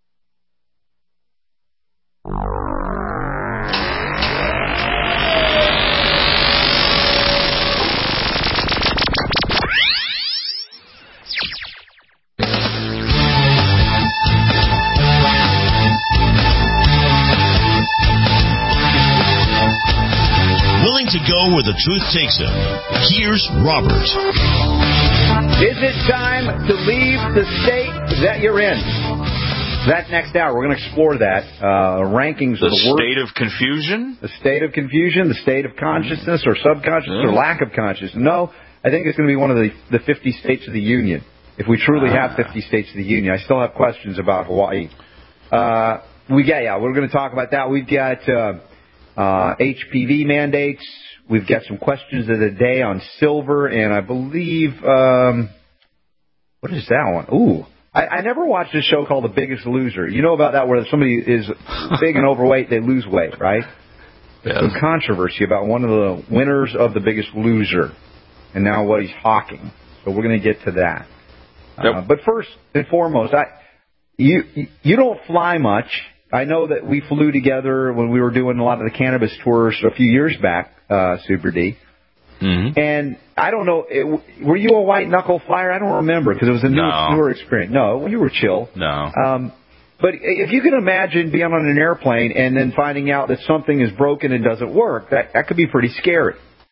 Willing to go where the truth takes him. Here's Robert. Is it time to leave the state that you're in? That next hour, we're going to explore that. Uh, rankings the of the worst. state of confusion? The state of confusion, the state of consciousness or subconsciousness or lack of consciousness. No, I think it's going to be one of the, the fifty states of the Union. If we truly have fifty states of the Union. I still have questions about Hawaii. Uh, we got, yeah, we're going to talk about that. We've got uh, uh, H P V mandates. We've got some questions of the day on silver. And I believe, um, what is that one? Ooh. I, I never watched a show called The Biggest Loser. You know about that where somebody is big and overweight, they lose weight, right? There's yeah. some controversy about one of the winners of The Biggest Loser and now what he's hawking. So we're going to get to that. Yep. Uh, but first and foremost, I you you don't fly much. I know that we flew together when we were doing a lot of the cannabis tours a few years back, uh, Super D. Mm-hmm. And I don't know, it, were you a white knuckle flyer? I don't remember because it was a new, no. newer experience. No, you were chill. No. Um, but if you can imagine being on an airplane and then finding out that something is broken and doesn't work, that, that could be pretty scary.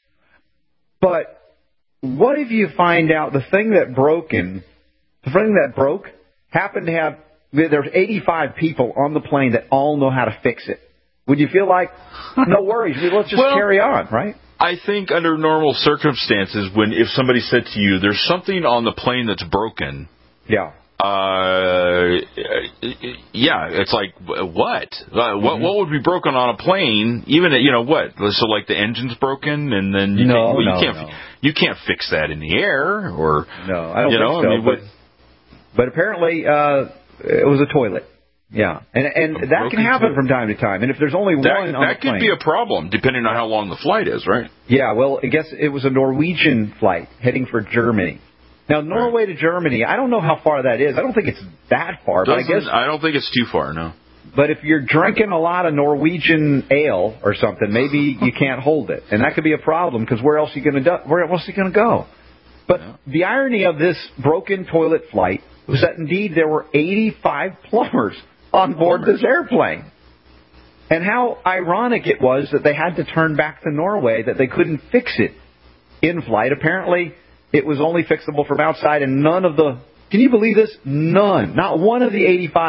But what if you find out the thing that broken, the thing that broke happened to have, there's eighty-five people on the plane that all know how to fix it? Would you feel like, no worries, let's just well, carry on, right? I think under normal circumstances, when if somebody said to you, "There's something on the plane that's broken," yeah, uh, yeah, it's like what? Uh, what? Mm-hmm. What would be broken on a plane? Even you know what? So like the engine's broken, and then you, no, can, well, you no, can't no. you can't fix that in the air, or no, I don't you think know, so. I mean, but, but apparently, uh, it was a toilet. Yeah, and and that can happen from time to time. And if there's only that, one on that the plane, could be a problem depending on how long the flight is, right? Yeah, well, I guess it was a Norwegian flight heading for Germany. Now, Norway to Germany, I don't know how far that is. I don't think it's that far, but I guess I don't think it's too far, no. But if you're drinking a lot of Norwegian ale or something, maybe you can't hold it, and that could be a problem because where else are you going to where else are you going to go? But yeah. the irony of this broken toilet flight was that indeed there were eighty-five plumbers on board this airplane. And how ironic it was that they had to turn back to Norway, that they couldn't fix it in flight. Apparently, it was only fixable from outside, and none of the, can you believe this? None, not one of the eighty-five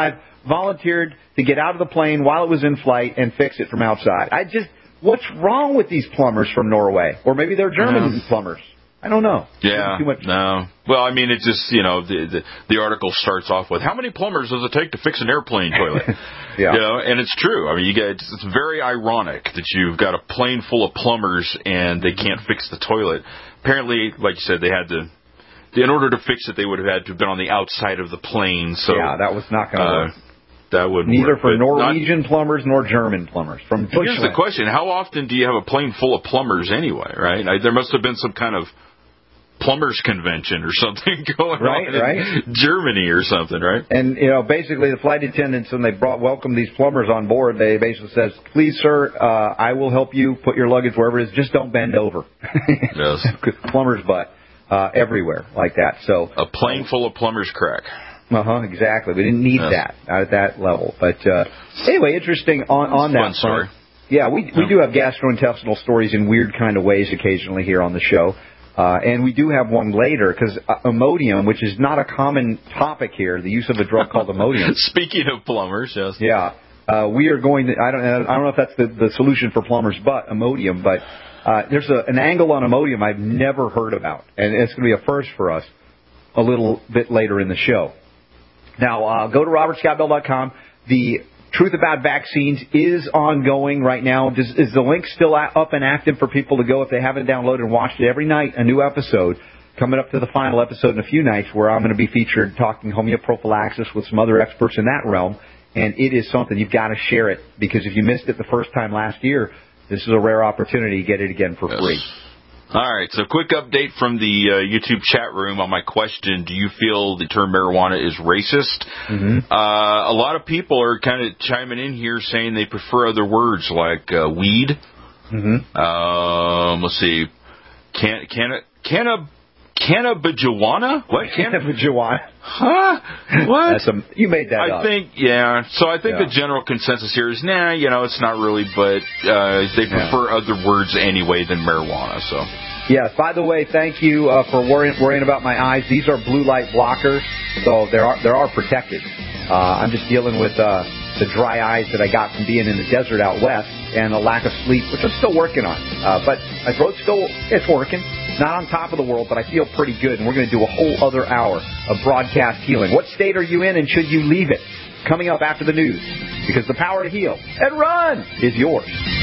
volunteered to get out of the plane while it was in flight and fix it from outside. I just, what's wrong with these plumbers from Norway? Or maybe they're German yeah. plumbers. I don't know. Yeah, too much. no. Well, I mean, it's just, you know, the, the the article starts off with, how many plumbers does it take to fix an airplane toilet? yeah. You know, and it's true. I mean, you get, it's, it's very ironic that you've got a plane full of plumbers and they can't fix the toilet. Apparently, like you said, they had to, in order to fix it, they would have had to have been on the outside of the plane. So yeah, that was not going to uh, work. That wouldn't Neither work. for Norwegian not, plumbers nor German plumbers. From Here's the question. How often do you have a plane full of plumbers anyway, right? I, there must have been some kind of plumbers convention or something going right, on in right. Germany or something, right? And, you know, basically the flight attendants, when they brought welcome these plumbers on board, they basically says, please, sir, uh, I will help you put your luggage wherever it is. Just don't bend over. Yes. Plumber's butt uh, everywhere like that. So a plane full of plumbers crack. Uh-huh, exactly. We didn't need yes. that, not at that level. But uh, anyway, interesting on, on that. Fun story. Yeah, we, we do have gastrointestinal stories in weird kind of ways occasionally here on the show. Uh, and we do have one later, because uh, Imodium, which is not a common topic here, the use of a drug called Imodium. Speaking of plumbers, yes. Yeah. Uh, we are going to, I don't, I don't know if that's the, the solution for plumbers, but Imodium. But uh, there's a, an angle on Imodium I've never heard about, and it's going to be a first for us a little bit later in the show. Now, uh, go to robert scott bell dot com. The Truth About Vaccines is ongoing right now. Does, is the link still up and active for people to go if they haven't downloaded and watched it? Every night, a new episode, coming up to the final episode in a few nights, where I'm going to be featured talking homeoprophylaxis with some other experts in that realm. And it is something, you've got to share it, because if you missed it the first time last year, this is a rare opportunity to get it again for yes. free. All right, so quick update from the uh, YouTube chat room on my question, do you feel the term marijuana is racist? Mm-hmm. Uh, a lot of people are kind of chiming in here saying they prefer other words like uh, weed. Mm-hmm. Um, let's see, can, can, can, Cannabijuana? What? Cannabijuana? Huh? What? That's a, you made that I up. I think, yeah. So I think yeah. the general consensus here is, nah, you know, it's not really, but uh, they prefer yeah. other words anyway than marijuana, so. Yes, by the way, thank you uh, for worrying, worrying about my eyes. These are blue light blockers, so they are, they are protected. Uh, I'm just dealing with uh, the dry eyes that I got from being in the desert out west and a lack of sleep, which I'm still working on. Uh, but my throat's still, it's working. Not on top of the world, but I feel pretty good, and we're going to do a whole other hour of broadcast healing. What state are you in, and should you leave it? Coming up after the news, because the power to heal and run is yours.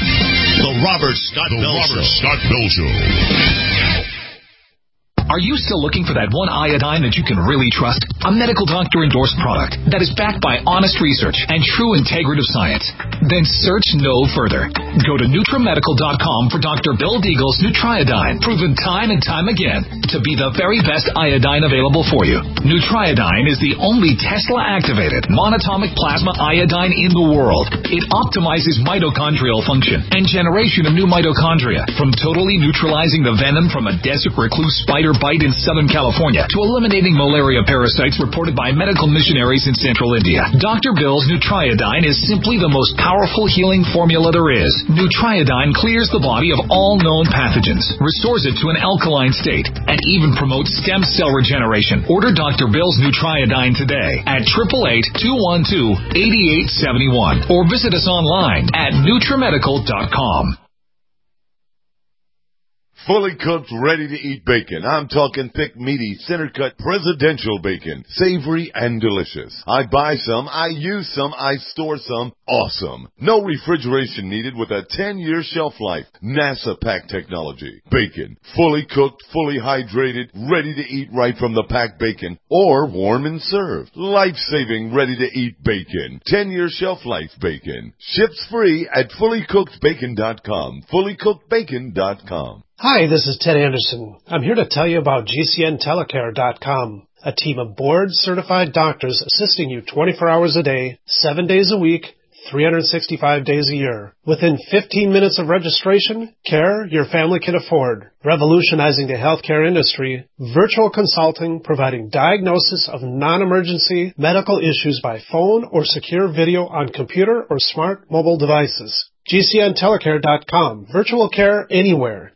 The Robert Scott the Bell Robert Show. Scott Bell Show. Are you still looking for that one iodine that you can really trust? A medical doctor-endorsed product that is backed by honest research and true integrative science? Then search no further. Go to NutriMedical dot com for Doctor Bill Deagle's Nutriodine, proven time and time again to be the very best iodine available for you. Nutriodine is the only Tesla-activated monatomic plasma iodine in the world. It optimizes mitochondrial function and generation of new mitochondria, from totally neutralizing the venom from a desert recluse spider bite in Southern California to eliminating malaria parasites reported by medical missionaries in Central India. Doctor Bill's Nutriodine is simply the most powerful healing formula there is. Nutriodine clears the body of all known pathogens, restores it to an alkaline state, and even promotes stem cell regeneration. Order Doctor Bill's Nutriodine today at eight eight eight, two one two, eight eight seven one or visit us online at NutriMedical dot com. Fully cooked, ready-to-eat bacon. I'm talking thick, meaty, center-cut presidential bacon. Savory and delicious. I buy some, I use some, I store some. Awesome. No refrigeration needed with a ten-year shelf life. NASA pack technology. Bacon. Fully cooked, fully hydrated, ready to eat right from the packed bacon. Or warm and served. Life-saving, ready-to-eat bacon. ten-year shelf life bacon. Ships free at fully cooked bacon dot com. fully cooked bacon dot com. Hi, this is Ted Anderson. I'm here to tell you about G C N telecare dot com, a team of board-certified doctors assisting you twenty-four hours a day, seven days a week, three hundred sixty-five days a year. Within fifteen minutes of registration, care your family can afford. Revolutionizing the healthcare industry, virtual consulting providing diagnosis of non-emergency medical issues by phone or secure video on computer or smart mobile devices. G C N telecare dot com. Virtual care anywhere.